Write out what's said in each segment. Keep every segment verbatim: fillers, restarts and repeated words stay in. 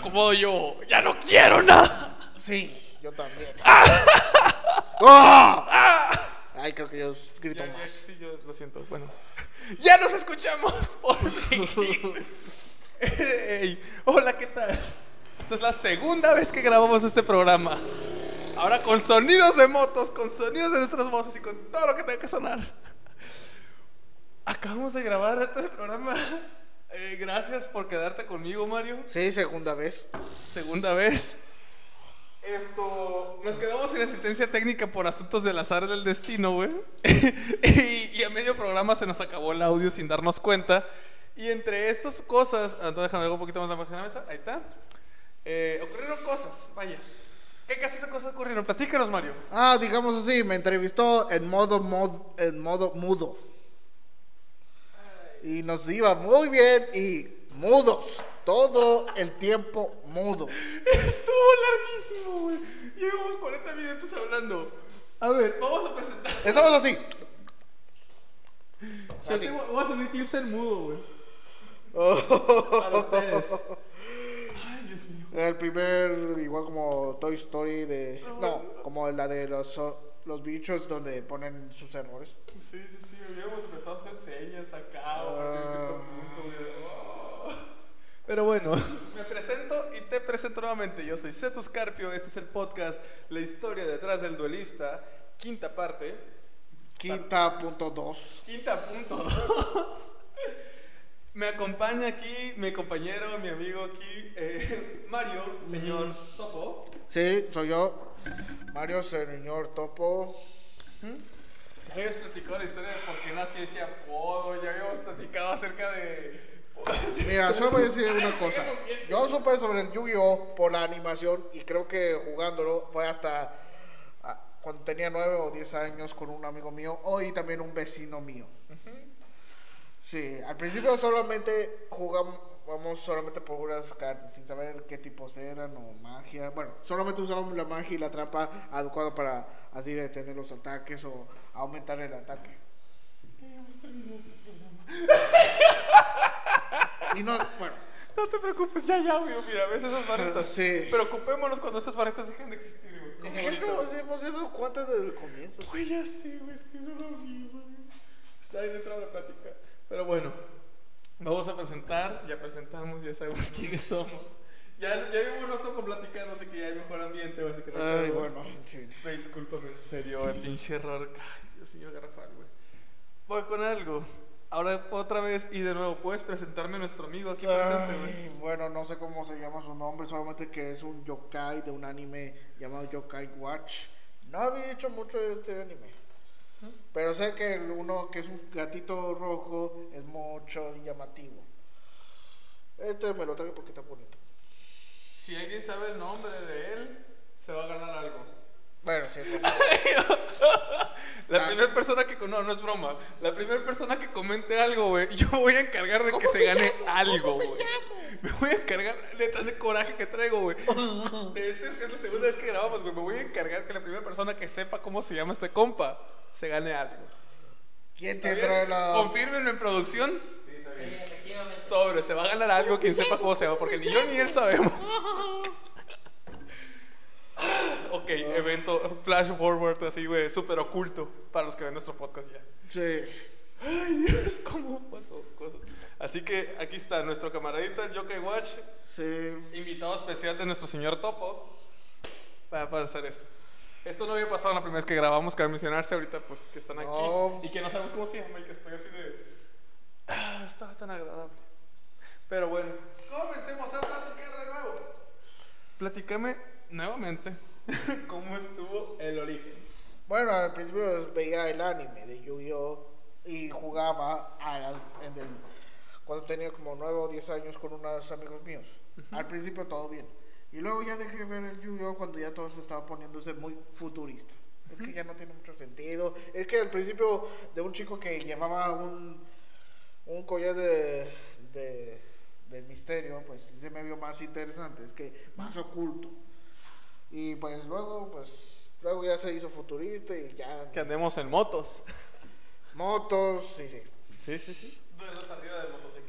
acomodo yo. Ya no quiero nada. Sí, yo también. ¡Oh! Ay, creo que yo grito Ya, ya, más. sí, yo lo siento. Bueno, ya nos escuchamos por fin. Hey, hola, ¿qué tal? Esta es la segunda vez que grabamos este programa. Ahora con sonidos de motos, con sonidos de nuestras voces y con todo lo que tenga que sonar. Acabamos de grabar este programa. Eh, gracias por quedarte conmigo, Mario. Sí, segunda vez. Segunda vez. Esto, nos quedamos sin asistencia técnica por asuntos del azar del destino, güey. y, y a medio programa se nos acabó el audio sin darnos cuenta. Y entre estas cosas, entonces déjame ver un poquito más la máquina de la mesa. Ahí está. Eh, ocurrieron cosas, vaya. ¿Qué casi cosas ocurrieron? Platícanos, Mario. Ah, digamos así, me entrevistó en modo, mod, en modo mudo. Y nos iba muy bien y mudos. Todo el tiempo mudo. Estuvo larguísimo, güey. Llevamos cuarenta minutos hablando. A ver, vamos a presentar. Estamos así. Yo Así. sí voy voy a subir clips en mudo, güey. Oh. Para ustedes. Ay, Dios mío. El primer, igual como Toy Story de... No, como la de los, los bichos donde ponen sus errores. Sí, sí, sí. Habíamos empezado a hacer señas acá. O a cierto punto, güey. Oh. Pero bueno, me presento y te presento nuevamente. Yo soy Zetos Carpio. Este es el podcast La historia detrás del duelista. Quinta parte. Quinta punto dos. Quinta punto dos. Me acompaña aquí mi compañero, mi amigo aquí, eh, Mario, señor mm. Topo. Sí, soy yo, Mario, señor Topo. ¿Mm? Ya habíamos platicado la historia de por qué nació ese apodo, ya habíamos platicado acerca de... Mira, solo voy a decir una cosa. Yo supe sobre el Yu-Gi-Oh por la animación y creo que jugándolo fue hasta cuando tenía nueve o diez años con un amigo mío y también un vecino mío. Uh-huh. Sí, al principio solamente jugamos solamente por unas cartas sin saber qué tipos eran o magia. Bueno, solamente usábamos la magia y la trampa adecuada para así detener los ataques o aumentar el ataque. Y no, bueno. No te preocupes, ya, ya, güey. Mira, ves esas barretas. Sí. Preocupémonos cuando esas barretas dejen de existir, güey. ¿Qué nos hemos dado cuenta desde el comienzo? Güey, ya sí, güey, es que no lo vi, güey. Está ahí dentro de la plática. Pero bueno, vamos a presentar. Ya presentamos, ya sabemos quiénes somos. Ya, ya vimos rato con platicando, así que ya hay mejor ambiente, básicamente. Ay, bueno, sí. Me discúlpame, en serio, el pinche error. Ay, Dios mío, garrafal, güey. Voy con algo. Ahora otra vez y de nuevo, ¿puedes presentarme a nuestro amigo aquí presente, güey? Bueno, no sé cómo se llama su nombre, solamente que es un yokai de un anime llamado Yokai Watch. No había dicho mucho de este anime, ¿eh? Pero sé que el uno que es un gatito rojo es mucho llamativo. Este me lo traigo porque está bonito. Si alguien sabe el nombre de él, se va a ganar algo. Bueno, sí, pues. La ah. primera persona que... No, no es broma. La primera persona que comente algo, güey, yo voy a encargar de que se gane llamo? algo, güey. Me, me voy a encargar de tan coraje que traigo, güey. Esta es la segunda vez que grabamos, güey. Me voy a encargar que la primera persona que sepa cómo se llama este compa se gane algo. ¿Quién tendrá la...? Confírmenme en producción. Sí, está bien. Sobre, se va a ganar algo quien sepa cómo se llama, porque ni yo ni él sabemos. Ok, evento flash forward así, güey, súper oculto para los que ven nuestro podcast ya. Sí. Ay, Dios, cómo pasó cosas. Así que aquí está nuestro camaradito, el Yokai Watch. Sí. Invitado especial de nuestro señor Topo para, para hacer esto. Esto no había pasado la primera vez que grabamos, cabe mencionarse ahorita, pues, que están aquí no. Y que no sabemos cómo se llama y que estoy así de... Ah, estaba tan agradable. Pero bueno, comencemos a platicar de nuevo. Platícame nuevamente cómo estuvo el origen. Bueno, al principio veía el anime de Yu-Gi-Oh y jugaba a la, en el, cuando tenía como nueve o diez años con unos amigos míos. Uh-huh. Al principio todo bien. Y luego ya dejé de ver el Yu-Gi-Oh cuando ya todo se estaba poniéndose muy futurista. Uh-huh. Es que ya no tiene mucho sentido. Es que al principio de un chico que llevaba un, un collar de, de, de misterio, pues se me vio más interesante. Es que más oculto. Y pues luego, pues luego ya se hizo futurista y ya... Que andemos en motos. Motos, sí, sí. Sí, sí, sí. Duelos arriba de motocicletas.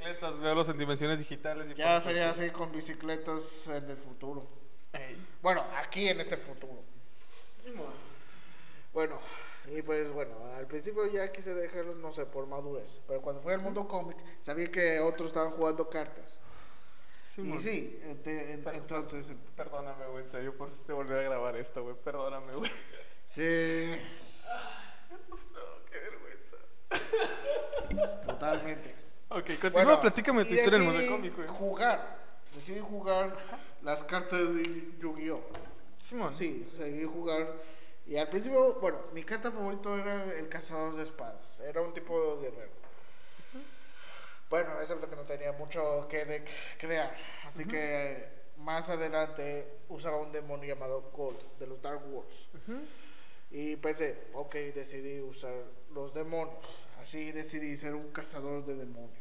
bicicletas, verlos en dimensiones digitales. Y Ya pues, sería así. así con bicicletas en el futuro. Ey. Bueno, aquí en este futuro. Simón. Bueno, y pues bueno, al principio ya quise dejarlo, no sé, por madurez. Pero cuando fui al mundo cómic, sabía que otros estaban jugando cartas. Simón. Y sí, ente- en- Per- entonces, Perdóname, güey, en serio, por este volver a grabar esto, güey. Perdóname, güey. sí, No, qué vergüenza. totalmente. Ok, continúa, Bueno, platícame tu y historia en el decidí mundo cómic, güey. jugar, decidí jugar las cartas de Yu-Gi-Oh! Simón. Sí, seguí jugar. Y al principio, bueno, mi carta favorita era el cazador de espadas. Era un tipo de guerrero. Bueno, eso es lo que no tenía mucho que de crear. Así que más adelante usaba un demonio llamado Gold de los Dark Wars. Y pensé, ok, decidí usar los demonios. Así decidí ser un cazador de demonios.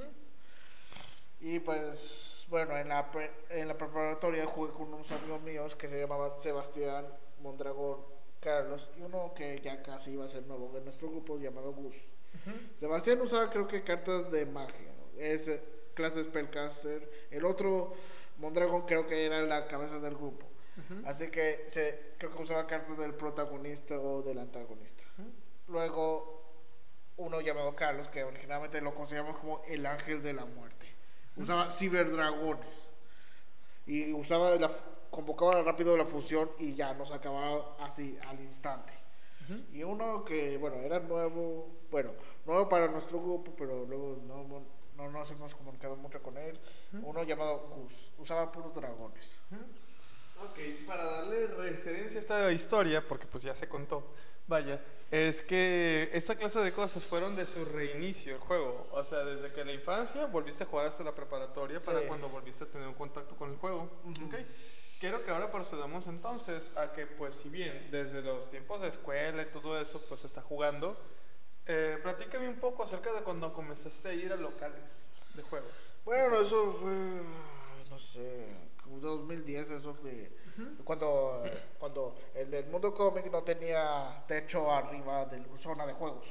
Y pues, bueno, en la, pre- en la preparatoria jugué con unos amigos míos que se llamaban Sebastián, Mondragón, Carlos y uno que ya casi iba a ser nuevo de nuestro grupo llamado Gus. Sebastián usaba creo que cartas de magia, es eh, clase de Spellcaster. El otro, Mondragón, creo que era la cabeza del grupo. Así que se, creo que usaba cartas del protagonista o del antagonista. Luego, uno llamado Carlos, que originalmente lo consideramos como el ángel de la muerte. Usaba ciberdragones. Y usaba la, fu- convocaba rápido la fusión y ya nos acababa así al instante. Y uno que, bueno, era nuevo, bueno, nuevo para nuestro grupo, pero luego no, no, no nos hemos comunicado mucho con él. Uno llamado Gus, usaba puros dragones. Ok, para darle referencia a esta historia, porque pues ya se contó, vaya, es que esta clase de cosas fueron de su reinicio el juego. O sea, desde que la infancia volviste a jugar hasta la preparatoria para Sí. cuando volviste a tener un contacto con el juego. Ok. Quiero que ahora procedamos entonces a que, pues, si bien desde los tiempos de escuela y todo eso, pues, está jugando, eh, platícame un poco acerca de cuando comenzaste a ir a locales de juegos. Bueno, eso fue, no sé, como dos mil diez, eso de, de cuando, eh, cuando el del mundo cómic no tenía techo arriba de la zona de juegos.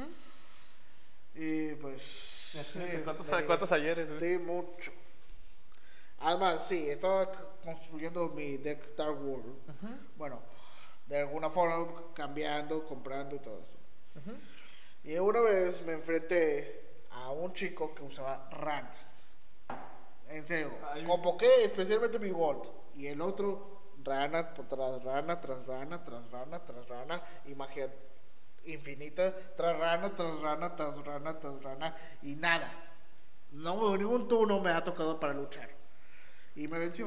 Y pues... Ya sí, sé, ¿Cuántos, me cuántos ayeres, güey? divertí mucho. Además, sí, estaba c- construyendo mi deck Dark World. Bueno, de alguna forma cambiando, comprando y todo eso. Y una vez me enfrenté a un chico que usaba ranas. En serio, Ay. convoqué especialmente mi Gold. Y el otro, rana por tras rana, tras rana, tras rana, tras rana. Y magia infinita, tras rana, tras rana, tras rana, tras rana. Y nada. No, ningún turno me ha tocado para luchar. Y me venció.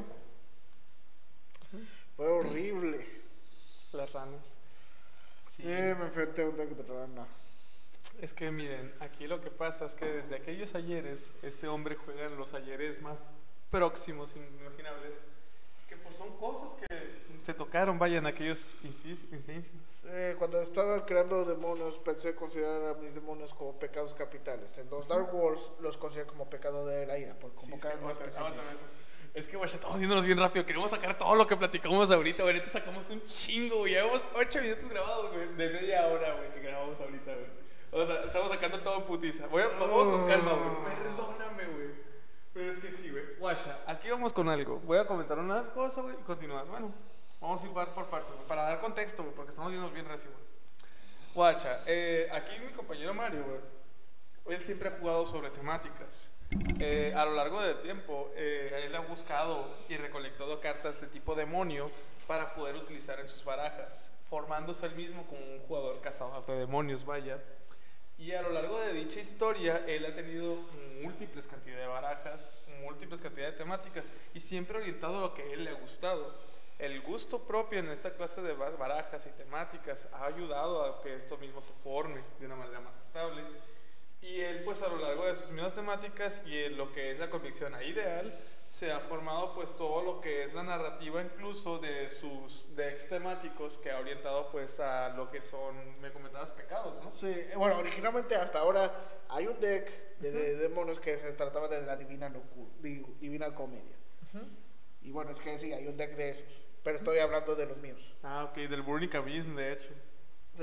Fue horrible. Las ranas. Sí, me enfrenté a un deck de rana. Es que miren, aquí lo que pasa es que desde aquellos ayeres, este hombre juega en los ayeres más próximos, inimaginables, que pues son cosas que se tocaron, vaya, en aquellos incis- instancias. Eh, cuando estaba creando demonios, pensé considerar a mis demonios como pecados capitales. En los Dark Wars los considero como pecado de la ira, por Sí, es convocar que, no aguanta, especialmente. aguanta, aguanta. Es que, güey, estamos yéndonos bien rápido. Queremos sacar todo lo que platicamos ahorita, güey. Ahorita sacamos un chingo, güey. Llevamos ocho minutos grabados, güey. De media hora, güey, que grabamos ahorita, güey. O sea, estamos sacando todo en putiza. Voy a, vamos con calma, güey. Perdóname, güey. Pero es que sí, güey. Guacha, aquí vamos con algo. Voy a comentar una cosa, güey, y continuar. Bueno, vamos a ir par por parte, güey, para dar contexto, güey, porque estamos yendo bien recio, güey. Guacha, eh, aquí mi compañero Mario, güey, él siempre ha jugado sobre temáticas. Eh, a lo largo del tiempo, eh, él ha buscado y recolectado cartas de tipo demonio para poder utilizar en sus barajas, formándose él mismo como un jugador cazador de demonios, vaya. Y a lo largo de dicha historia, él ha tenido múltiples cantidades de barajas, múltiples cantidades de temáticas, y siempre orientado a lo que a él le ha gustado. El gusto propio en esta clase de ba- barajas y temáticas ha ayudado a que esto mismo se forme de una manera más estable. Y él, pues, a lo largo de sus mismas temáticas y en lo que es la convicción a ideal, se ha formado, pues, todo lo que es la narrativa incluso de sus decks temáticos, que ha orientado, pues, a lo que son, me comentabas, pecados, ¿no? Sí, eh, bueno, originalmente hasta ahora hay un deck de, de demonios que se trataba de la divina locura, digo, divina comedia. Y bueno, es que sí, hay un deck de esos, pero estoy hablando de los míos. Ah, ok, del Burning Abyss, de hecho. Sí.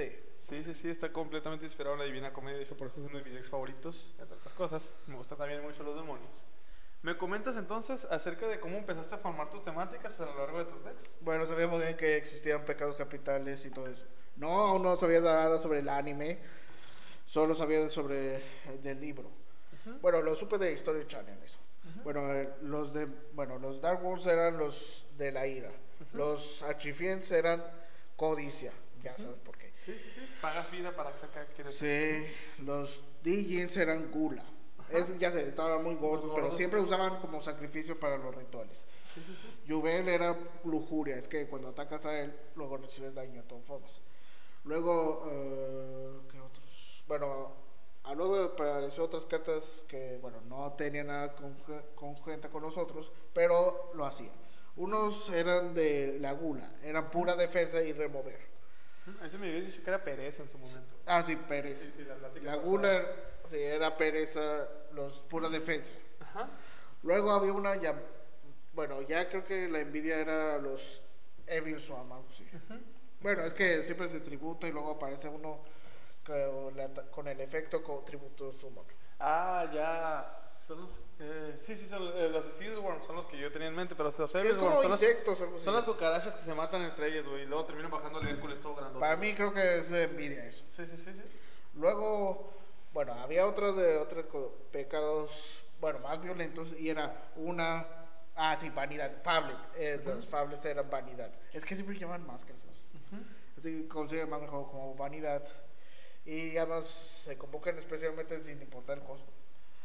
Sí, sí, sí, está completamente inspirado en la Divina Comedia. De hecho, por eso es uno de mis ex favoritos, entre otras cosas. Me gustan también mucho los demonios. ¿Me comentas entonces acerca de cómo empezaste a formar tus temáticas a lo largo de tus decks? Bueno, sabíamos bien que existían pecados capitales y todo eso. No, aún no sabía nada sobre el anime, solo sabía sobre eh, del libro. Ujú, Bueno, lo supe de History Channel eso. ujú, Bueno, eh, los de bueno, los Dark Wolves eran los de la ira. ujú. Los Archifiends eran codicia, ya Ujú. sabes por qué. Sí, sí, sí. Pagas vida para sacar que quieres. Sí, los Dijins eran gula. Ajá. Es, ya sé, estaban muy gordos, Los pero gordos. siempre usaban como sacrificio para los rituales. Sí, sí, sí. Yuvel era lujuria, es que cuando atacas a él, luego recibes daño de todas formas. Luego, eh, ¿qué otros? Bueno, a luego apareció otras cartas que, bueno, no tenían nada conge- congente con nosotros, pero lo hacían. Unos eran de la gula, eran pura defensa y remover. Ujú. Ese me habías dicho que era pereza en su momento. Ah, sí, Pérez. Sí, sí, la plática La pasada. gula, sí, era pereza, los pura defensa. Ajá. Luego había una ya, bueno, ya creo que la envidia era los Evil Swarm, algo así. Ujú. Bueno, es que siempre se tributa y luego aparece uno con, la- con el efecto con tributo summon. Ah, ya. Son los. Eh, sí, sí, son eh, los Steel Worms, son los que yo tenía en mente, pero los Es Evil como Worms son, las- insectos, algo así. son las cucarachas que se matan entre ellas, güey, y luego terminan bajando el Hércules todo grandote. Para mí creo que es envidia eso. Sí, sí, sí, sí. Luego, bueno, había otros de otros co- pecados, bueno, más violentos y era una, ah, sí, vanidad, Fablet. Eh, Los Fablets eran vanidad. Es que siempre llaman máscaras. Ujú. Así consigue más mejor como vanidad. Y además se convocan especialmente sin importar el costo.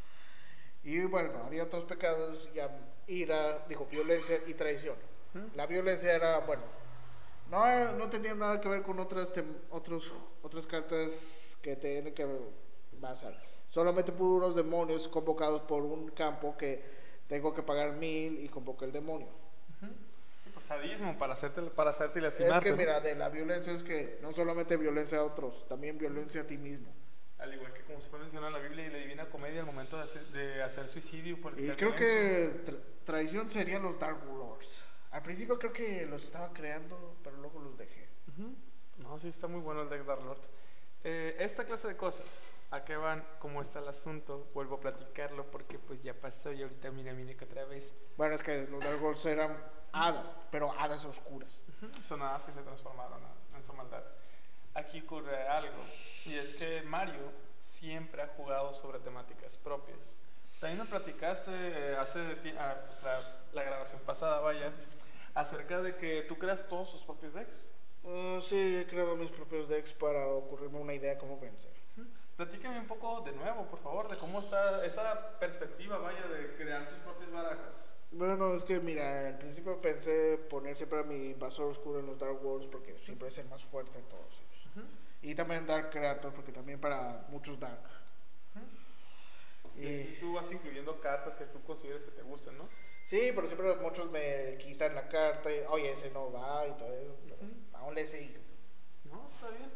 Y bueno, había otros pecados, ya, ira, digo, violencia y traición. Ujú. La violencia era, bueno, no, era- no tenía nada que ver con otras, tem- otros, otras cartas que tienen que basar. Solamente puros demonios convocados por un campo que tengo que pagar mil y convoco el demonio. Ujú. Sí, pues sadismo para hacerte, para hacerte y Es lastimarte. que ¿no? mira, de la violencia es que no solamente violencia a otros, también violencia a ti mismo. Al igual que como se puede mencionar en la Biblia y la Divina Comedia al momento de hacer, de hacer suicidio por Y la creo violencia. que tra- traición serían los Dark Lords. Al principio creo que los estaba creando, pero luego los dejé. Ujú. No, sí, está muy bueno el deck Dark Lord. Eh, esta clase de cosas, ¿a qué van? ¿Cómo está el asunto? Vuelvo a platicarlo porque pues ya pasó y ahorita mira, mira que otra vez. Bueno, es que los Dark Lords eran hadas, pero hadas oscuras. Ujú. Son hadas que se transformaron a- en su maldad. Aquí ocurre algo, y es que Mario siempre ha jugado sobre temáticas propias. También me platicaste eh, hace ti- ah, pues, la, la grabación pasada, vaya, acerca de que tú creas todos tus propios decks. Uh, sí, he creado mis propios decks para ocurrirme una idea cómo vencer. Ujú. Platícame un poco de nuevo, por favor, de cómo está esa perspectiva, vaya, de crear tus propias barajas. Bueno, es que mira, al principio pensé poner siempre a mi invasor oscuro en los Dark Worlds porque siempre es el más fuerte de todos ellos. Ujú. Y también Dark Creator porque también para muchos Dark. Ujú. Y Y, así tú vas incluyendo cartas que tú consideres que te gusten, ¿no? sí, pero siempre muchos me quitan la carta y, oye, ese no va y todo eso. Pero Ujú. aún le sigo. No, está bien.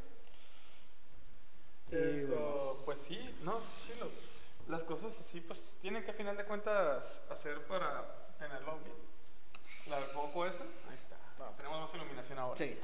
Y Esto, bueno. pues sí, no, es chilo. Las cosas así, pues tienen que a final de cuentas hacer para tenerlo bien. La del foco esa, ahí está. Ah. Tenemos más iluminación ahora. Sí.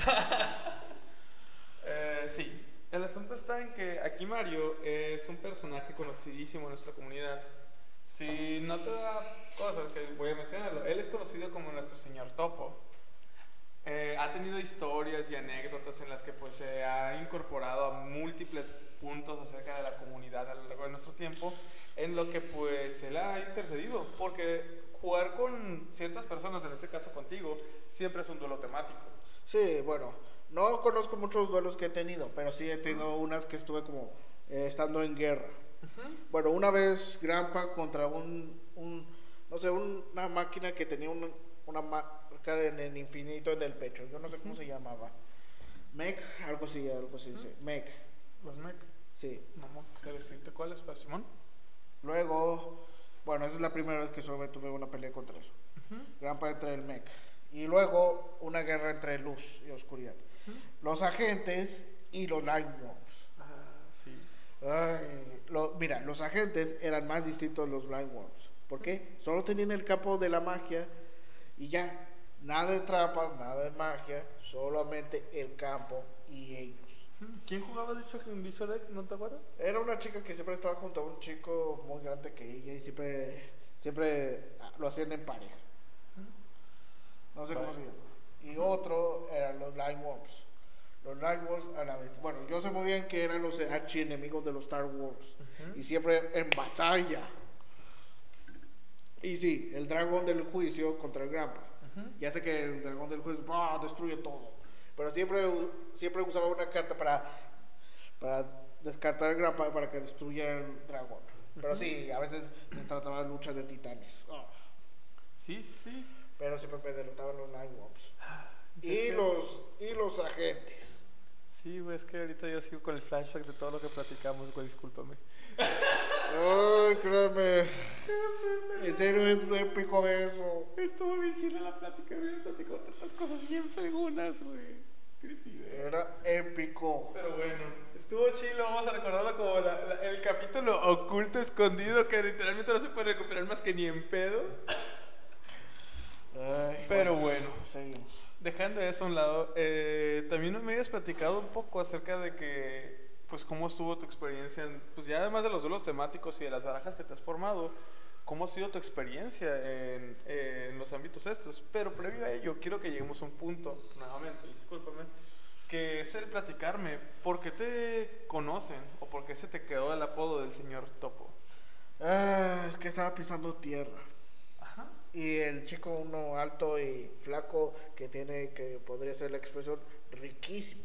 Eh, sí, el asunto está en que aquí Mario es un personaje conocidísimo en nuestra comunidad. Si no te da cosas, que voy a mencionarlo, él es conocido como nuestro señor Topo. Eh, ha tenido historias y anécdotas en las que pues se ha incorporado a múltiples puntos acerca de la comunidad a lo largo de nuestro tiempo, en lo que pues él ha intercedido, porque jugar con ciertas personas, en este caso contigo, siempre es un duelo temático. Sí, bueno, no conozco muchos duelos que he tenido, pero sí he tenido unas que estuve como eh, estando en guerra. Ujú. Bueno, una vez Grampa contra un, un no sé, un- una máquina que tenía un- una marca en el infinito en el pecho. Yo no sé cómo se llamaba. Mech, algo así, algo así. Sí. Mech, Los mech. sí. No sé decirte cuáles, pero Simón. Luego, bueno, esa es la primera vez que solo tuve una pelea contra eso. Ujú. Grampa entre el Mech. Y luego una guerra entre luz y oscuridad. Ujú. Los agentes y los Limeworms. Ah, sí. Ay, lo- mira, los agentes eran más distintos de los Blind Worms. ¿Por qué? Solo tenían el campo de la magia y ya. Nada de trampas, nada de magia, solamente el campo y ellos. ¿Quién jugaba dicho, dicho deck? ¿No te acuerdas? Era una chica que siempre estaba junto a un chico muy grande que ella y siempre, siempre lo hacían en pareja. No sé cómo se llama. Y otro eran los Line Worms. Los Line Worms a la vez. Bueno, yo sé muy bien que eran los archienemigos de los Star Wars. Uh-huh. Y siempre en batalla. Y sí, el dragón del juicio contra el Grandpa. Uh-huh. Ya sé que el dragón del juicio ¡bah! Destruye todo. Pero siempre, siempre usaba una carta para, para descartar el Grandpa para que destruyera el dragón. Uh-huh. Pero sí, a veces me trataba de luchas de titanes. Oh. Sí, sí, sí. Pero siempre me derrotaban los Line Worms. Y, que... los, y los agentes. Sí, güey, es que ahorita yo sigo con el flashback de todo lo que platicamos, güey, discúlpame. Ay, créeme. En serio, es épico eso. Estuvo bien chida la plática, güey. Platicó tantas cosas bien fregonas, güey. Era épico. Pero bueno, estuvo chido. Vamos a recordarlo como la, la, el capítulo oculto, escondido, que literalmente no se puede recuperar más que ni en pedo. Ay, pero bueno, bueno, dejando eso a un lado, eh, también me habías platicado un poco acerca de que, pues, cómo estuvo tu experiencia, en, pues ya además de los duelos temáticos y de las barajas que te has formado, cómo ha sido tu experiencia en, eh, en los ámbitos estos. Pero previo a ello, quiero que lleguemos a un punto, nuevamente, discúlpame, que es el platicarme, ¿por qué te conocen o por qué se te quedó el apodo del señor Topo? Ah, es que estaba pisando tierra. Y el chico uno alto y flaco que tiene, que podría ser la expresión, riquísimo,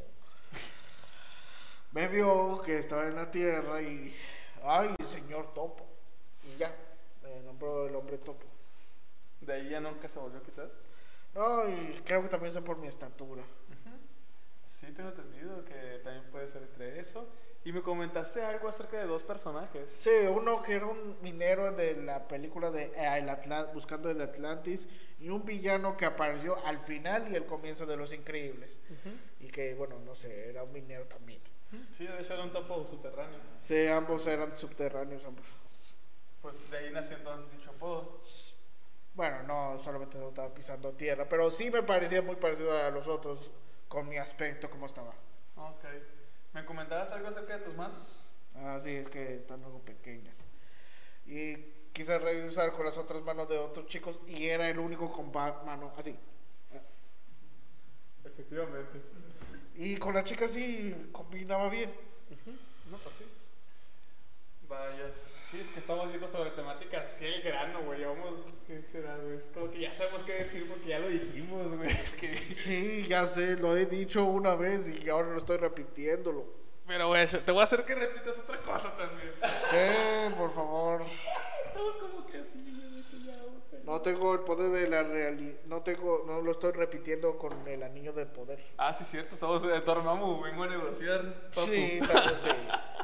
me vio que estaba en la tierra y, ay, el señor Topo. Y ya, me nombró el hombre Topo. ¿De ahí ya nunca se volvió a quitar? No, y creo que también es por mi estatura. Uh-huh. Sí, tengo entendido que también puede ser entre eso. Y me comentaste algo acerca de dos personajes. Sí, uno que era un minero de la película de eh, el Atlant- Buscando el Atlantis, y un villano que apareció al final y al comienzo de Los Increíbles. Uh-huh. Y que, bueno, no sé, era un minero también. Uh-huh. Sí, de hecho era un topo subterráneo. Sí, ambos eran subterráneos, ambos. Pues de ahí nació entonces dicho apodo. Bueno, no, solamente estaba pisando tierra, pero sí me parecía muy parecido a los otros con mi aspecto, como estaba. Ok. ¿Me comentabas algo acerca de tus manos? Ah, sí, es que están algo pequeñas. Y quise revisar con las otras manos de otros chicos y era el único con mano así. Efectivamente. Y con la chica sí combinaba bien. Uh-huh. No, pues sí. Vaya. Sí, es que estamos viendo sobre temáticas así el grano, güey. Vamos, ¿qué será, güey? Es como que ya sabemos qué decir porque ya lo dijimos, güey. Es que... Sí, ya sé, lo he dicho una vez y ahora lo estoy repitiéndolo. Pero, güey, te voy a hacer que repitas otra cosa también. Sí, por favor. Estamos como que así, güey, que ya, güey. No tengo el poder de la realidad, no tengo, no lo estoy repitiendo con el anillo del poder. Ah, sí, cierto, estamos de Dormammu, vengo a negociar. Papu. Sí, también sí.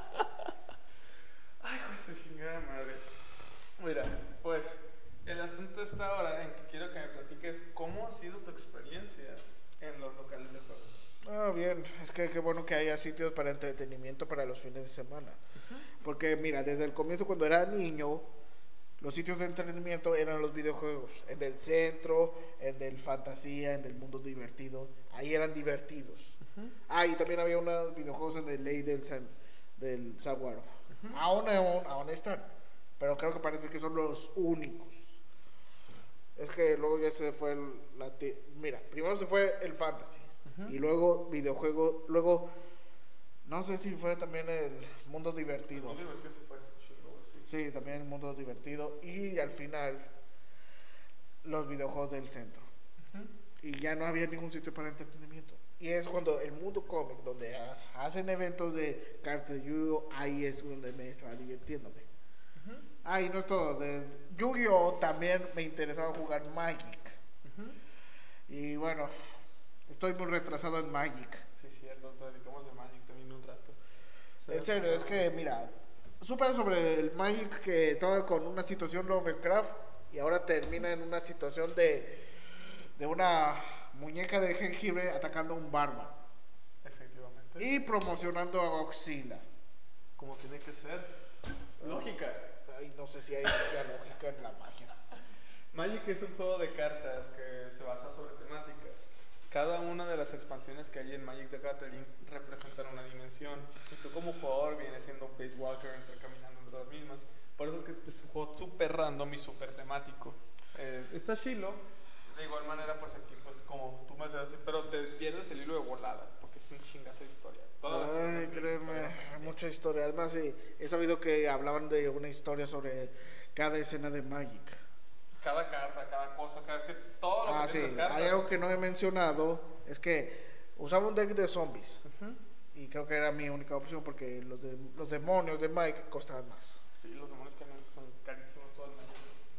Ay, güey, su chingada madre. Mira, pues, el asunto está ahora en que quiero que me platiques cómo ha sido tu experiencia en los locales de juego. Ah, bien, es que qué bueno que haya sitios para entretenimiento para los fines de semana. Uh-huh. Porque mira, desde el comienzo cuando era niño, los sitios de entretenimiento eran los videojuegos. En el centro, en el fantasía, en el mundo divertido. Ahí eran divertidos. Uh-huh. Ah, y también había unos videojuegos en el ley del, San, del Saguaro. Uh-huh. Aún, aún, aún están. Pero creo que parece que son los únicos. Es que luego ya se fue el... La t- mira, primero se fue el fantasy. Uh-huh. Y luego videojuego, luego no sé si fue también el mundo divertido. El mundo divertido se fue chido, sí. Sí, también el mundo divertido y al final los videojuegos del centro. Uh-huh. Y ya no había ningún sitio para entretenimiento. Y es cuando el mundo cómic, donde hacen eventos de cartas de Yu-Gi-Oh, ahí es donde me estaba divirtiéndome. Uh-huh. Ah, y no es todo, de Yu-Gi-Oh también me interesaba jugar Magic. Uh-huh. Y bueno, estoy muy retrasado en Magic. Sí, cierto, te dedicamos a Magic también un rato. En serio, es que mira, supe sobre el Magic que estaba con una situación Lovecraft y ahora termina en una situación de, de una muñeca de jengibre atacando a un barman. Efectivamente. Y promocionando a Godzilla. Como tiene que ser. Lógica. Ay, no sé si hay lógica en la magia. Magic es un juego de cartas que se basa sobre temáticas. cada una de las expansiones que hay en Magic the Gathering representan una dimensión. Y tú como jugador vienes siendo un Place Walker entre caminando entre las mismas. Por eso es que es un juego súper random y súper temático. Eh, está chilo. De igual manera, pues aquí, pues como tú me haces, pero te pierdes el hilo de volada, porque es un chingazo de historia. Todas Ay, créeme, hay mucha historia. Además, sí, he sabido que hablaban de una historia sobre cada escena de Magic. Cada carta, cada cosa, cada vez que todo lo Ah, que sí, tiene las cartas. hay algo que no he mencionado, es que usaba un deck de zombies. Uh-huh. Y creo que era mi única opción porque los, de, los demonios de Mike costaban más. Sí, los demonios que son carísimos todo el mundo.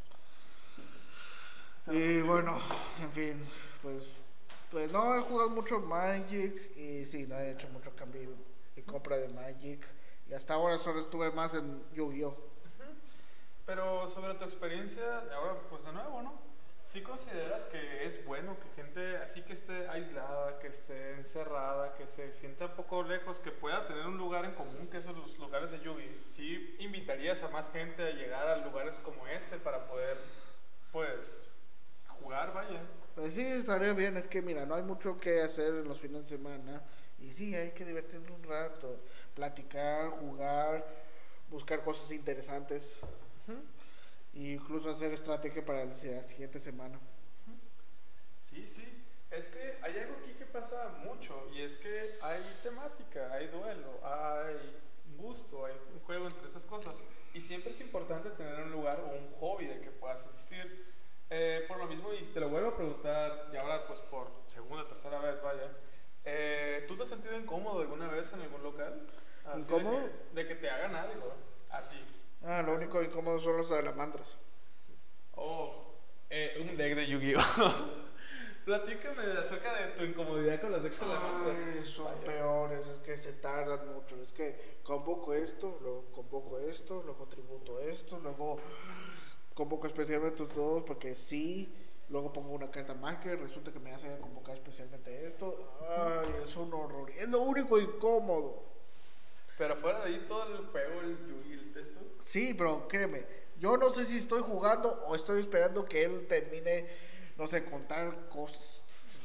Y bueno, en fin, pues, pues no he jugado mucho Magic y sí, no he hecho mucho cambio y compra de Magic. Y hasta ahora solo estuve más en Yu-Gi-Oh! Uh-huh. Pero sobre tu experiencia, ahora pues de nuevo, ¿no? ¿Sí consideras que es bueno que gente así que esté aislada, que esté encerrada, que se sienta un poco lejos, que pueda tener un lugar en común, que esos los lugares de Yu-Gi? ¿Sí invitarías a más gente a llegar a lugares como este para poder, pues, jugar, vaya? Pues sí, estaría bien, es que mira, no hay mucho que hacer en los fines de semana y sí, hay que divertirnos un rato, platicar, jugar, buscar cosas interesantes. Uh-huh. E incluso hacer estrategia para la siguiente semana. Sí, sí, es que hay algo aquí que pasa mucho y es que hay temática, hay duelo, hay gusto, hay un juego entre esas cosas y siempre es importante tener un lugar o un hobby del que puedas asistir. Eh, por lo mismo, y te lo vuelvo a preguntar, y ahora pues por segunda o tercera vez, vaya, eh, ¿tú te has sentido incómodo alguna vez en algún local? Así ¿Incómodo? De que, de que te hagan algo a ti. Ah, lo único incómodo son los salamandras. Oh, eh, un deck de Yu-Gi-Oh! Platícame acerca de tu incomodidad con las decks salamandras. Ay, son Vaya. peores, es que se tardan mucho. Es que convoco esto, luego convoco esto, luego tributo esto, luego convoco especialmente todos porque sí, luego pongo una carta mágica y resulta que me hace convocar especialmente esto. Ay, es un horror. Es lo único incómodo. Pero fuera de ahí todo el juego, el Yu-Gi, el texto. Sí, pero créeme, yo no sé si estoy jugando o estoy esperando que él termine, no sé, contar cosas.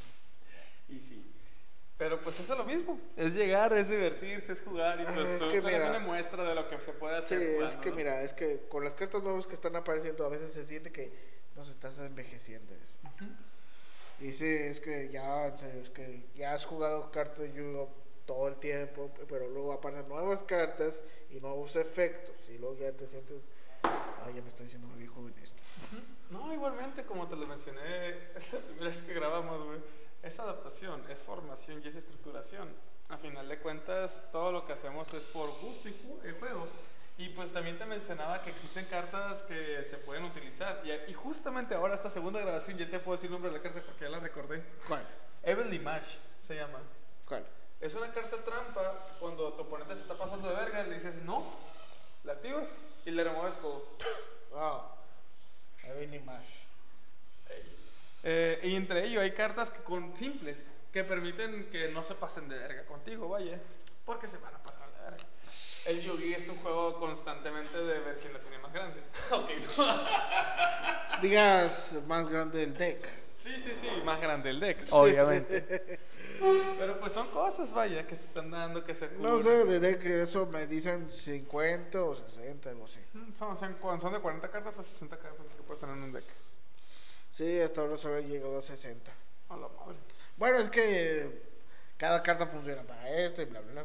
Y sí. Pero pues eso es lo mismo. Es llegar, es divertirse, es jugar. Y pues Es tú que tú eres mira, una muestra de lo que se puede Sí, hacer. es jugando, que ¿no? mira, es que con las cartas nuevas que están apareciendo a veces se siente que nos estás envejeciendo eso. Uh-huh. Y sí, es que ya, en serio, es que ya has jugado cartas de Yu-Gi-Oh todo el tiempo, pero luego aparecen nuevas cartas y nuevos efectos y luego ya te sientes, ay, ya me estoy haciendo muy viejo en esto. Uh-huh. No, igualmente, como te lo mencioné, es la primera vez que grabamos, güey. Es adaptación, es formación y es estructuración. A final de cuentas, todo lo que hacemos es por gusto y ju- el juego. Y pues también te mencionaba que existen cartas que se pueden utilizar. Y, y justamente ahora, esta segunda grabación, ya te puedo decir el nombre de la carta porque ya la recordé. ¿Cuál? Heavenly Match se llama. ¿Cuál? Es una carta trampa. Cuando tu oponente se está pasando de verga, le dices no, la activas y le remueves todo. Ah, Heavenly Mash. Eh, y entre ello hay cartas que con simples que permiten que no se pasen de verga contigo, vaya, porque se van a pasar de verga. El Yu-Gi es un juego constantemente de ver quién la tiene más grande. Ok, no. Digas más grande el deck. Sí, sí, sí, más grande el deck, obviamente. Pero pues son cosas, vaya, que se están dando, que se No sé, de deck eso me dicen cincuenta o sesenta, algo así. Son, son, son de cuarenta cartas a sesenta cartas que puedes tener en un deck. Sí, hasta ahora solo he llegado a sesenta. A la madre. Bueno, es que cada carta funciona para esto y bla, bla, bla.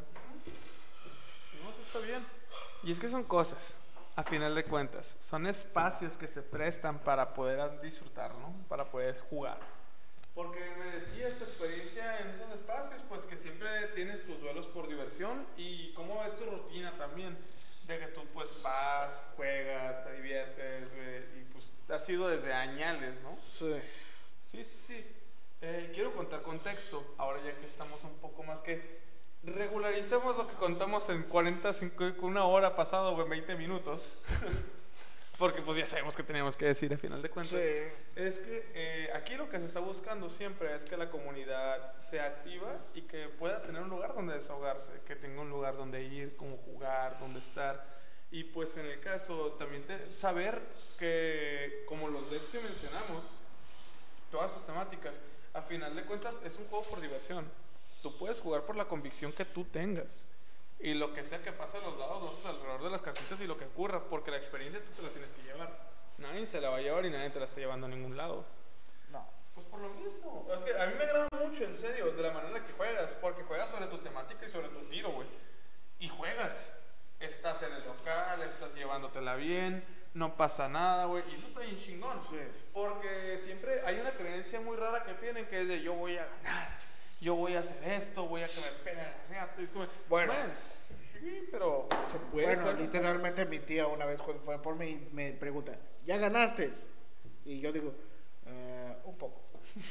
No, eso está bien. Y es que son cosas, a final de cuentas. Son espacios que se prestan para poder disfrutar, ¿no? Para poder jugar. Porque me decías tu experiencia en esos espacios, pues que siempre tienes tus duelos por diversión y cómo es tu rutina también. De que tú pues vas, juegas, te diviertes, eh, y pues ha sido desde añales, ¿no? Sí. Sí, sí, sí. Eh, quiero contar contexto, ahora ya que estamos un poco más que... Regularicemos lo que contamos en cuarenta, cincuenta, una hora pasado o en veinte minutos. Porque pues ya sabemos que teníamos que decir a final de cuentas. Sí. Es que eh, aquí lo que se está buscando siempre es que la comunidad sea activa y que pueda tener un lugar donde desahogarse, que tenga un lugar donde ir, como jugar, donde estar. Y pues en el caso también te, saber que como los decks que mencionamos, todas sus temáticas, A final de cuentas es un juego por diversión. Tú puedes jugar por la convicción que tú tengas. Y lo que sea que pase a los lados, lo haces alrededor de las cartitas y lo que ocurra, porque la experiencia tú te la tienes que llevar. Nadie se la va a llevar y nadie te la está llevando a ningún lado. No. Pues por lo mismo. Es que a mí me agrada mucho, en serio, de la manera en la que juegas, porque juegas sobre tu temática y sobre tu tiro, güey. Y juegas. Estás en el local, estás llevándotela bien, no pasa nada, güey. Y eso está bien chingón. Sí. Porque siempre hay una creencia muy rara que tienen, que es de yo voy a ganar, yo voy a hacer esto, voy a que me peguen la reata. Y es como, Bueno. man, sí, pero se puede. Bueno, jugar las literalmente mi tía una vez cuando fue por mí me pregunta, ¿ya ganaste? Y yo digo, "Eh, un poco.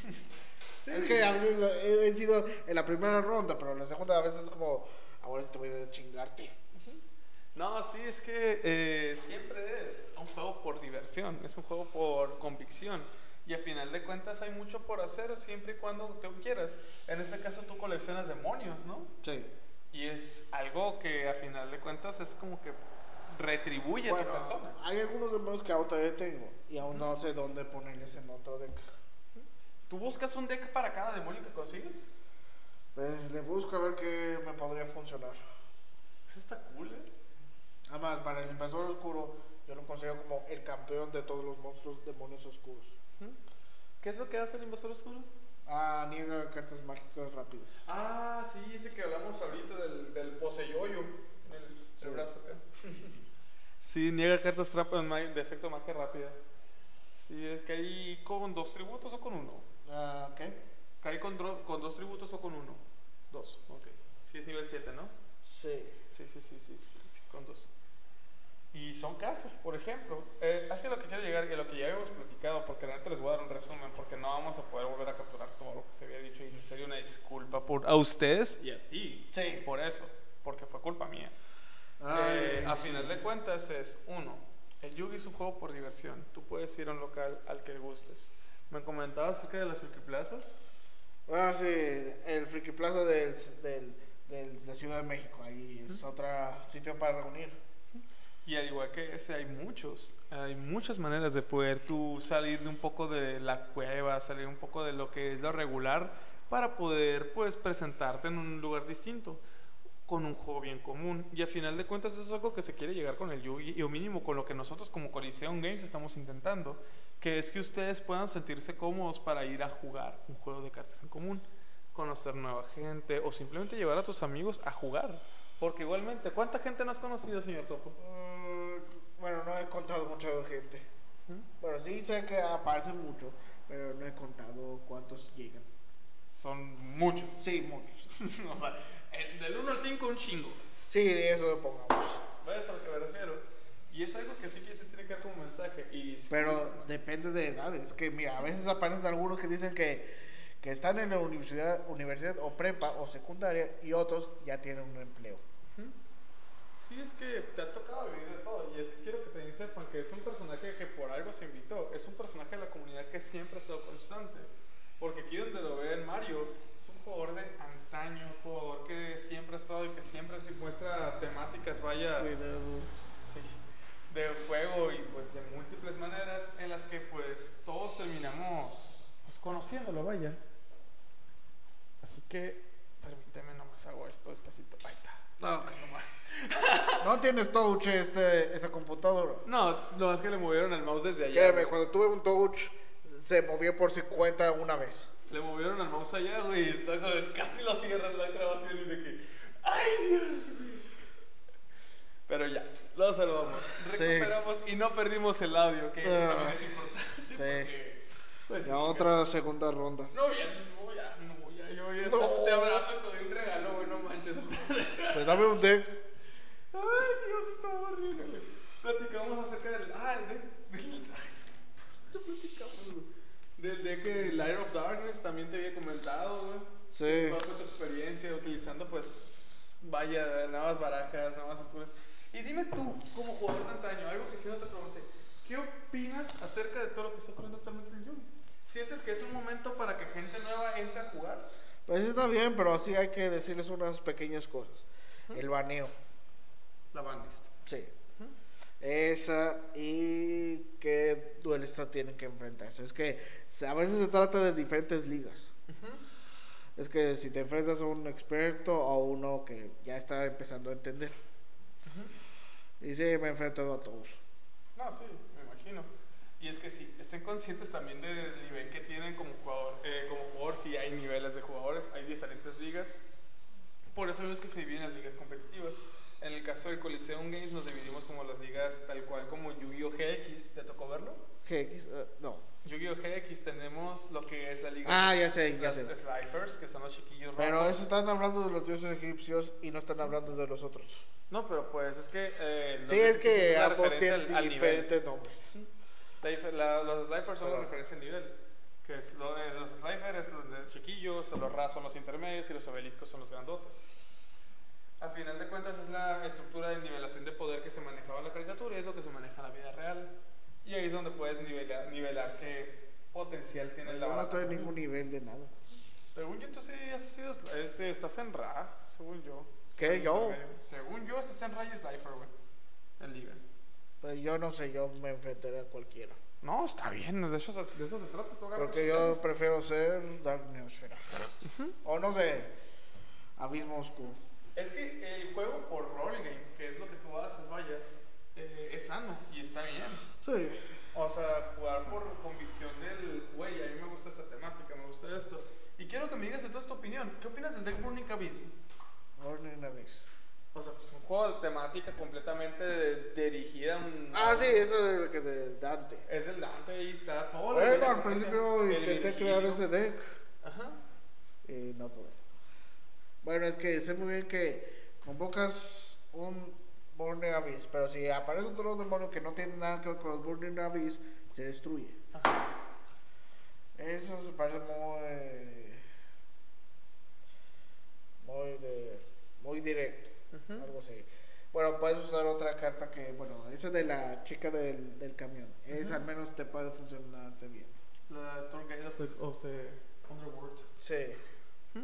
Sí. Es que a veces lo- he vencido en la primera ronda, pero en la segunda a veces es como, ahora sí te voy a chingarte. No, sí, es que eh, siempre es un juego por diversión, es un juego por convicción. Y a final de cuentas hay mucho por hacer siempre y cuando tú quieras. En este caso tú coleccionas demonios, ¿no? Sí. Y es algo que a final de cuentas es como que retribuye a tu Bueno, persona. hay algunos demonios que aún todavía tengo y aún no sé dónde ponerles en otro deck. ¿Tú buscas un deck para cada demonio que consigues? Pues le busco a ver qué me podría funcionar. Eso está cool, ¿eh? Además, para el invasor oscuro, yo lo considero como el campeón de todos los monstruos demonios oscuros. ¿Qué es lo que hace el invasor oscuro? Ah, niega cartas mágicas rápidas. Ah, sí, ese que hablamos ahorita del, del poseyoyo en el, Sí. el brazo acá. Sí, niega cartas trampas de efecto magia rápida. Sí, es que hay con dos tributos o con uno. Ah, ¿qué? Cae con, dro- con dos tributos o con uno. Dos, ok. Sí, es nivel siete, ¿no? Sí. Sí, sí, sí, sí, sí, sí, con dos. Y son casos, por ejemplo. Eh, hacia lo que quiero llegar y a lo que ya habíamos platicado, porque la neta les voy a dar un resumen, porque no vamos a poder volver a capturar todo lo que se había dicho. Y en serio, una disculpa por, a ustedes y a ti. Sí. Por eso, porque fue culpa mía. Ay, Eh, a sí. final de cuentas es, uno, el Yugi es un juego por diversión. Tú puedes ir a un local al que gustes. Me comentabas acerca de las plazas. Ah, sí, el Friki Plaza del, del, del- de la Ciudad de México. Ahí es otro sitio para reunir. Y al igual que ese hay muchos, hay muchas maneras de poder tú salir de un poco de la cueva, salir un poco de lo que es lo regular para poder pues presentarte en un lugar distinto, con un juego bien común. Y al final de cuentas eso es algo que se quiere llegar con el Yugi, y o mínimo con lo que nosotros como Coliseum Games estamos intentando, que es que ustedes puedan sentirse cómodos para ir a jugar un juego de cartas en común, conocer nueva gente o simplemente llevar a tus amigos a jugar. Porque igualmente, ¿cuánta gente no has conocido, señor Topo? Mm, bueno, no he contado mucha gente. ¿Mm? Bueno, sí sé que aparecen mucho, pero no he contado cuántos llegan. Son muchos. Sí, muchos. O sea, el- del uno al cinco un chingo. Sí, de eso lo pongamos. ¿Ves a lo que me refiero? Y es algo que sí que se tiene que dar como mensaje. Y Pero depende de edades. Que mira, a veces aparecen algunos que dicen que, que están en la universidad, universidad o prepa o secundaria y otros ya tienen un empleo. sí, es que te ha tocado vivir de todo. Y es que quiero que también sepan que es un personaje que por algo se invitó. Es un personaje de la comunidad que siempre ha estado constante. Porque aquí donde lo ven Mario, es un jugador de antaño, un jugador que siempre ha estado y que siempre se muestra temáticas, vaya, Cuidados. sí, de juego y pues de múltiples maneras en las que pues todos terminamos pues conociéndolo, vaya. Así que permíteme, nomás hago esto despacito. Ahí está. No, ok. Nomás. No tienes touch este, esta computadora. No, no, es que le movieron el mouse desde allá. Créeme, cuando tuve un touch se movió por cincuenta una vez. Le movieron el mouse allá, güey, y está como- casi lo cierran la grabación y de que ¡ay, Dios! Güey. Pero ya, lo salvamos, Sí. recuperamos y no perdimos el audio, que eso Ah, también es importante. sí. Porque, pues, La sí, otra segunda ronda. No, ya, no, ya, no, ya, yo ya No. te abrazo y te doy un regalo, güey, no manches. Pues dame un deck. Ay, Dios, está horrible, güey. Platicamos acerca del. Ay, de, del. Ay, es que. ¿Qué platicamos, güey? Del deck que Light of Darkness también te había comentado, güey. Sí. ¿Cuál fue tu experiencia utilizando, pues, vaya, nuevas barajas, nuevas estructuras? Y dime tú, como jugador de antaño, algo que si no te pregunté, ¿qué opinas acerca de todo lo que está ocurriendo actualmente en el Yugi? ¿Sientes que es un momento para que gente nueva entre a jugar? Pues está bien, pero sí hay que decirles unas pequeñas cosas. El baneo. La banlist. Sí. Esa y qué duelistas tienen que enfrentarse. Es que a veces se trata de diferentes ligas. Uh-huh. Es que si te enfrentas a un experto o a uno que ya está empezando a entender. Uh-huh. Y sí, me he enfrentado a todos. No, sí, me imagino. Y es que sí, estén conscientes también del nivel que tienen como jugador. Eh, como jugador, sí hay niveles de jugadores, hay diferentes ligas. Por eso vemos que se dividen las ligas competitivas. En el caso del Coliseum Games nos dividimos como las ligas tal cual como Yu-Gi-Oh! G X. ¿Te tocó verlo? G X, uh, no. Yu-Gi-Oh! G X tenemos lo que es la liga. Ah, de, ya sé, ya los sé. Slifers, que son los chiquillos Pero rojos. eso están hablando de los dioses egipcios y no están hablando de los otros. No, pero pues es que... Eh, los sí, es que es ambos tienen al, al diferentes nivel. nombres. La, la, los Slifers son la referencia al nivel. Que es lo, eh, los Slifers son los chiquillos, los Ra son los intermedios y los obeliscos son los grandotes. A final de cuentas es la estructura de nivelación de poder que se manejaba en la caricatura y es lo que se maneja en la vida real. Y ahí es donde puedes nivelar, nivelar qué potencial tiene no, la... Yo no estoy en ningún nivel de nada. Según yo, tú sí has sido... Este, estás en Ra, según yo. ¿Qué? Según ¿Yo? Según yo, estás en Ra y Slifer, güey. En Liga. Pero yo no sé, yo me enfrentaré a cualquiera. No, está bien, de eso, de eso se trata. Porque yo casos. prefiero ser Dark Neosfera. Uh-huh. O no sé, Abismo Oscuro. Es que el juego por role game, que es lo que tú haces, vaya, eh, es sano y está bien. Sí. O sea, jugar por convicción del, güey, a mí me gusta esta temática, me gusta esto. Y quiero que me digas entonces tu opinión. ¿Qué opinas del deck Burning Abyss? Burning Abyss. O sea, pues un juego de temática completamente de, dirigida a un... Ah, sí, eso es el que de Dante. Es el Dante, ahí está todo. Bueno, al principio intenté crear ese deck. Ajá. Y no pude. Bueno, es que sé muy bien que convocas un Burning Abyss, pero si aparece otro demonio que no tiene nada que ver con los Burning Abyss, se destruye. Ajá. Eso se parece muy... Muy de... Muy directo. Uh-huh. Algo así. Bueno, puedes usar otra carta que, bueno, esa de la chica del, del camión. Uh-huh. Esa al menos te puede funcionarte bien. La Tour Guide of the, of the Underworld. Sí. Uh-huh.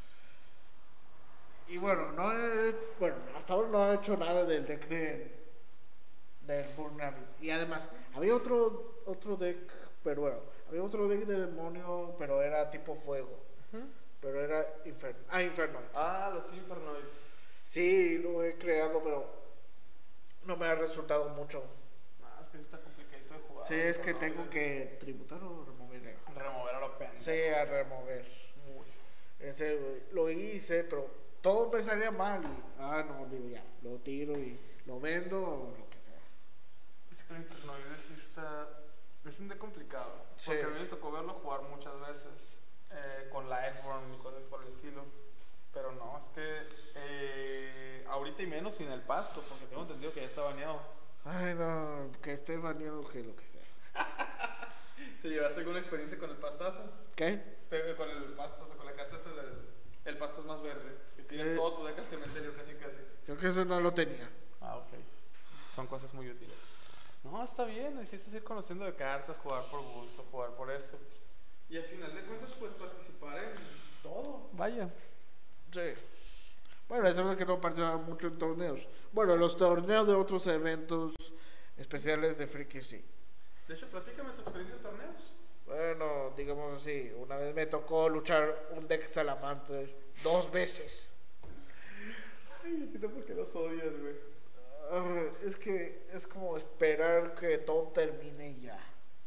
Y bueno, no he, bueno, hasta ahora no he hecho nada del deck de, del Burning Abyss. Y además, había otro, otro deck, pero bueno, había otro deck de demonio, pero era tipo fuego. Uh-huh. Pero era Inferno. Ah, Infernoid. Ah, los Infernoids. Sí, lo he creado, pero no me ha resultado mucho. Ah, es que está complicadito de jugar. Sí, es que tengo que tributar o remover. Remover a lo pendejo. Sí, a remover. Mucho. En serio, lo hice, pero todo me salía mal y, ah, no, olvido ya. Lo tiro y lo vendo o lo que sea. Es que el Infernoid sí está... Es un de complicado. Sí. Porque a mí me tocó verlo jugar muchas veces. Eh, con la Iceborne y cosas por el estilo. Pero no, es que eh, ahorita y menos sin el pasto, porque tengo entendido que ya está baneado. Ay, no, que esté baneado que lo que sea. ¿Te llevaste alguna experiencia con el pastazo? ¿Qué? Te, con el pasto, o sea, con la carta esa del el pasto es más verde. Que tienes todo tu deck al cementerio casi casi. Creo que eso no lo tenía. Ah, ok. Son cosas muy útiles. No, está bien, necesitas ir conociendo de cartas, jugar por gusto, jugar por eso. Y al final de cuentas, pues participar en todo. Vaya. Sí. Bueno, eso es que no participaba mucho en torneos. Bueno, los torneos de otros eventos especiales de Friki sí. De hecho, platícame tu experiencia en torneos. Bueno, digamos así, una vez me tocó luchar un deck Salamander dos veces. Ay, entiendo por qué los odias, güey. Uh, es que es como esperar que todo termine ya.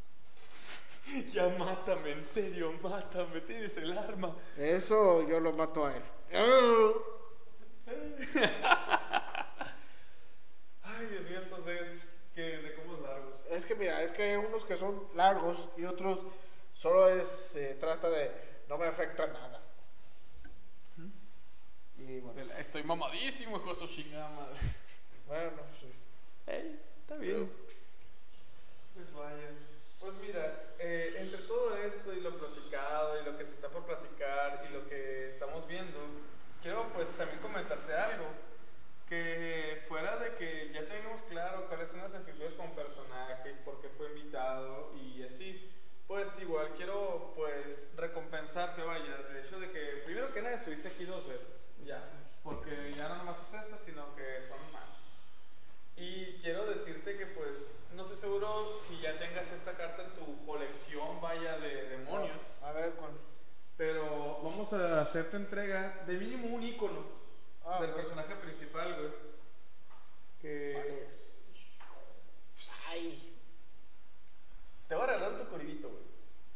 Ya mátame, en serio, mátame, tienes el arma. Eso yo lo mato a él. Uh. Sí. Ay, Dios mío, estos decks que de combos largos. Es que mira, es que hay unos que son largos y otros solo es, se trata de no me afecta nada. ¿Mm? Y bueno. Estoy mamadísimo, hijo de su chingada madre. Bueno, sí. Hey, está bien. Uh. Pues vaya. Pues mira, eh, entre todo esto y lo platicado y lo que se está por platicar y lo que estamos viendo, quiero pues también comentarte algo, que fuera de que ya tenemos claro cuáles son las actitudes como personaje, por qué fue invitado y así, pues igual quiero pues recompensarte, vaya, del hecho de que primero que nada estuviste aquí dos veces, ya, porque ya no nomás es esta, sino que son más. Y quiero decirte que pues, no estoy seguro recuerdo si ya tengas esta carta en tu colección, vaya, de demonios. A ver, ¿cuál? Pero vamos a hacerte entrega de mínimo un icono Ah, del pues. personaje principal, güey. Que ¿Cuál es? Ay. te voy a regalar tu coribito, güey.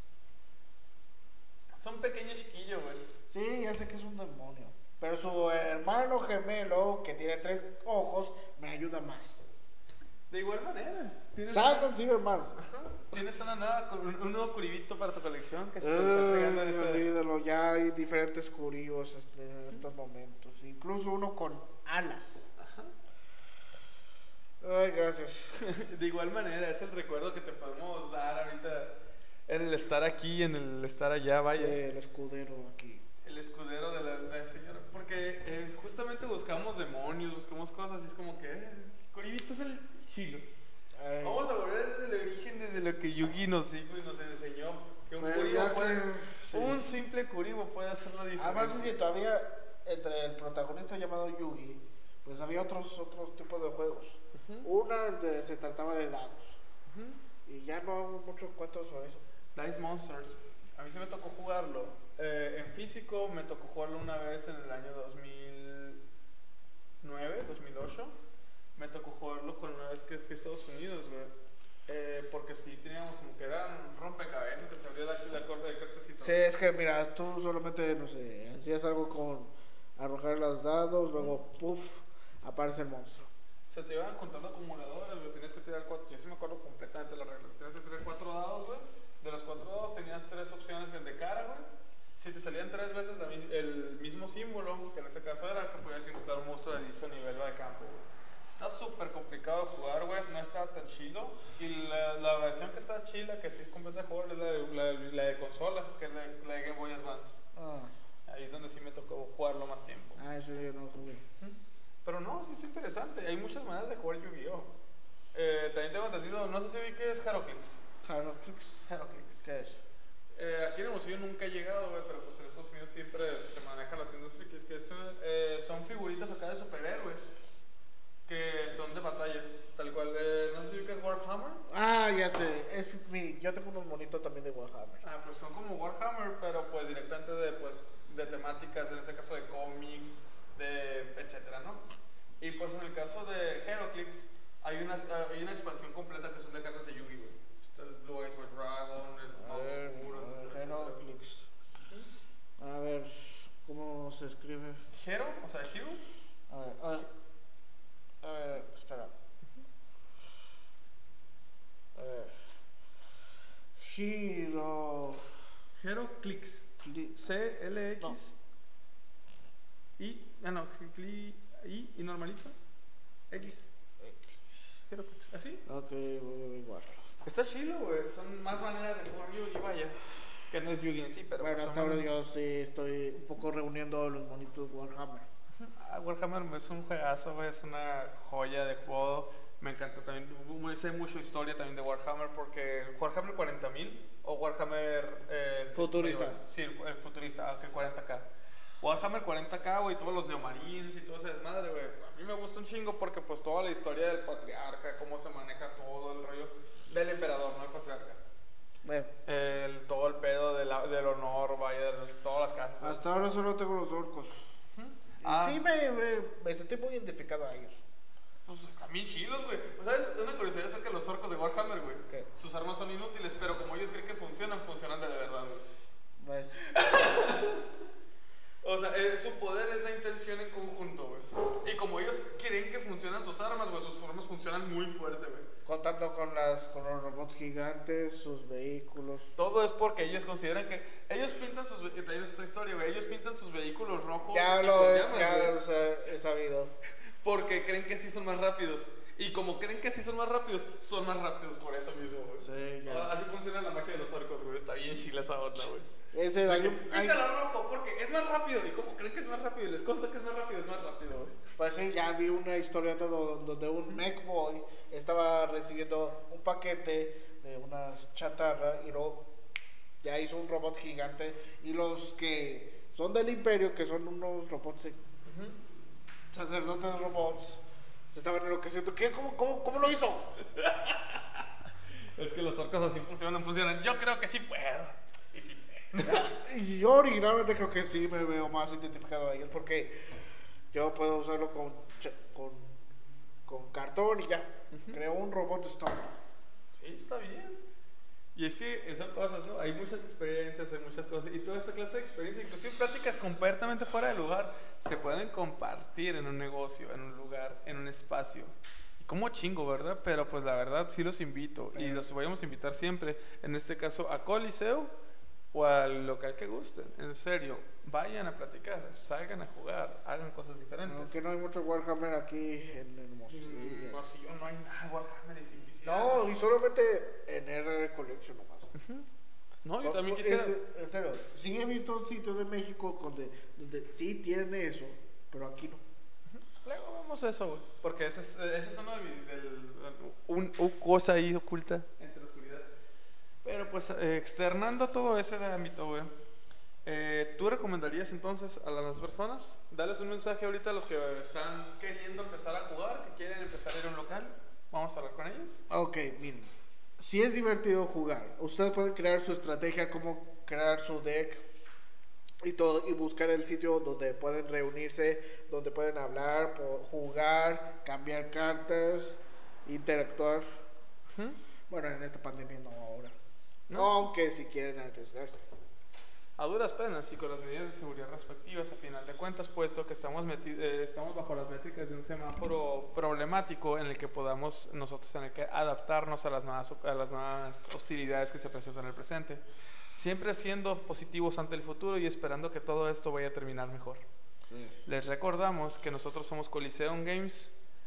Son pequeños chiquillos, güey. Sí, ya sé que es un demonio. Pero su hermano gemelo, que tiene tres ojos, me ayuda más. De igual manera. Tienes, Sagan sirve más. Ajá. Tienes una nueva, un, un nuevo curibito para tu colección que se te Ay, está entregando en esta- olvídalo, ya hay diferentes curibos en estos momentos. Incluso uno con alas. Ajá. Ay, gracias. De igual manera, es el recuerdo que te podemos dar ahorita en el estar aquí, en el estar allá, vaya. Sí, el escudero aquí. El escudero de la, de la señora. Porque eh, justamente buscamos demonios, buscamos cosas y es como que eh, Coribito es el chilo. Ay, Vamos a volver desde el origen, desde lo que Yugi nos dijo y nos enseñó. Que un pues curibo ya puede, que- sí. un simple curibo puede hacer la diferencia. Además, es que todavía entre el protagonista llamado Yugi, pues había otros otros tipos de juegos. Ujú, Una donde se trataba de dados. ujú. Y ya no hago muchos cuentos sobre eso. Dice Monsters. A mí sí me tocó jugarlo. Eh, en físico me tocó jugarlo una vez en el año dos mil nueve, dos mil ocho. Me tocó jugarlo con una vez que fui a Estados Unidos, güey. Eh, porque sí teníamos como que eran rompecabezas que se abría la, la corda de cartas y todo. Sí, es que mira, tú solamente, no sé, hacías algo con arrojar los dados, luego, puff, aparece el monstruo. Se te iban contando acumuladores, güey. Tenías que tirar cuatro. Yo sí me acuerdo completamente la regla. Tenías que tirar cuatro dados, güey. De los cuatro dados tenías tres opciones de cara, güey. Si te salían tres veces la mis- el mismo símbolo, que en este caso era que podías encontrar un monstruo de dicho nivel de campo, güey. Está súper complicado de jugar, güey. No está tan chilo. Y la, la versión que está chila, que sí es completa de jugar, es la de, la, la de consola, que es la, la de Game Boy Advance. Ah, Ahí es donde sí me tocó jugarlo más tiempo. ah eso yo no jugué. Pero no, sí está interesante. Hay muchas maneras de jugar Yu-Gi-Oh! Eh, también tengo entendido, no sé si vi que es Heroclix. Heroclix, Heroclix. ¿qué es? Eh, aquí en Hermosillo nunca he llegado, güey, pero pues en Estados Unidos siempre se manejan las tiendas frikis, que es, eh, son figuritas acá de superhéroes, que son de batalla, tal cual. Eh, no sé si vi que es Warhammer. Ah, ya sé, es mi, yo tengo unos monitos también de Warhammer. Ah, pues son como Warhammer, pero pues directamente de, pues, de temáticas, en este caso de cómics, de etcétera, ¿no? Y pues en el caso de Heroclix, hay una, hay una expansión completa que son de cartas de Yu-Gi, güey. Está el Blue Eyes White Dragon, el A Mouse ver, Oscuro, a etcétera, ver, etcétera. Heroclix. A ver, ¿cómo se escribe? Hero, o sea, Hero. A ver, a ver, a ver, espera. A ver. Hero. Heroclix. Cli- C L X. I. Ah, no, cli, I y normalito. X. Heroclix. ¿Así? Ok, voy a averiguarlo. Está chilo, güey. Son más maneras de jugar Yu-Gi, vaya. Que no es Yu-Gi en sí, pero. Bueno, pues hasta son ahora maneras. yo sí estoy un poco reuniendo los monitos Warhammer. Ah, Warhammer es un juegazo, güey, es una joya de juego. Me encanta también, me sé mucho historia también de Warhammer porque Warhammer cuarenta mil o Warhammer... eh, Futurista. Sí, el, el futurista, aunque cuarenta K. Warhammer cuarenta K, güey, todos los neomarines y todo ese desmadre, güey. A mí me gusta un chingo porque pues toda la historia del patriarca, cómo se maneja todo el rollo del emperador, no el patriarca. Bueno, El, todo el pedo de la- del honor, vaya, de los- todas las casas. hasta ahora solo tengo los orcos. Y Ah. sí me, me, me sentí muy identificado a ellos. Pues están bien chilos, güey. ¿Sabes? Una curiosidad acerca de los orcos de Warhammer, güey. ¿Qué? Sus armas son inútiles, pero como ellos creen que funcionan, funcionan de verdad, güey. Pues, O sea, eh, su poder es la intención en conjunto, güey. Y como ellos creen que funcionan sus armas, güey, sus armas funcionan muy fuerte, güey. contando con las con los robots gigantes, sus vehículos. Todo es porque ellos consideran que... Ellos pintan sus... ve- También es otra historia, güey. Ellos pintan sus vehículos rojos Ya y lo con he, llamas, ya güey, o sea, he sabido. porque creen que sí son más rápidos. Y como creen que sí son más rápidos, son más rápidos por eso mismo, güey. Sí, ya. Así funciona la magia de los orcos, güey. Está bien chila esa onda, güey. Ese De hay que, un- hay- Píntalo rojo porque es más rápido. ¿Y como creen que es más rápido? Y les consta que es más rápido, es más rápido, güey. Pues sí, ya vi una historia todo- donde un mech boy estaba recibiendo un paquete de unas chatarra y luego ya hizo un robot gigante y los que son del imperio, que son unos robots eh, sacerdotes robots, se estaban enloqueciendo. ¿Qué? ¿Cómo, cómo, cómo lo hizo? Es que los orcos así funcionan, funcionan. Yo creo que sí puedo. Y sí puedo. Y yo originalmente creo que sí me veo más identificado a ellos porque yo puedo usarlo con, con, con cartón y ya. Uh-huh. Creo un robot stop. Sí, está bien. Y es que esas cosas, ¿no? Hay muchas experiencias, hay muchas cosas. Y toda esta clase de experiencias, inclusive pláticas completamente fuera de lugar, se pueden compartir en un negocio, en un lugar, en un espacio. Y como chingo, ¿verdad? Pero pues la verdad sí los invito. Y los vamos a invitar siempre. En este caso a Coliseo o al local que gusten. En serio, vayan a platicar, salgan a jugar, hagan cosas diferentes. Aunque no hay mucho Warhammer aquí en Hermosillo. Mm, no, si yo no hay nada Warhammer y si quisiera. No, y solamente en R R Collection nomás. Uh-huh. No, yo también quisiera. Es, en serio, sí he visto sitios de México donde, donde sí tienen eso, pero aquí no. Uh-huh. Luego vemos eso, güey. Porque ese es, ese es uno de mi, del, un, un cosa ahí oculta entre la oscuridad. Pero pues eh, externando todo ese ámbito, güey. Eh, ¿Tú recomendarías entonces a las personas darles un mensaje ahorita a los que están queriendo empezar a jugar, que quieren empezar a ir a un local? Vamos a hablar con ellos. Ok, miren, si es divertido jugar, ustedes pueden crear su estrategia, cómo crear su deck y todo, y buscar el sitio donde pueden reunirse, donde pueden hablar, jugar, cambiar cartas, interactuar. ¿Mm? Bueno, en esta pandemia no ahora, no, aunque si quieren arriesgarse. A duras penas y con las medidas de seguridad respectivas, a final de cuentas, puesto que estamos, meti- eh, estamos bajo las métricas de un semáforo problemático en el que podamos nosotros tener que adaptarnos a las nuevas, a las nuevas hostilidades que se presentan en el presente, siempre siendo positivos ante el futuro y esperando que todo esto vaya a terminar mejor. Sí. Les recordamos que nosotros somos Coliseum Games.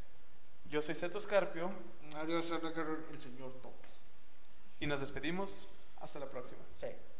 Yo soy Zeto Scarpio. Adiós, el señor Topo. Y nos despedimos. Hasta la próxima. Sí.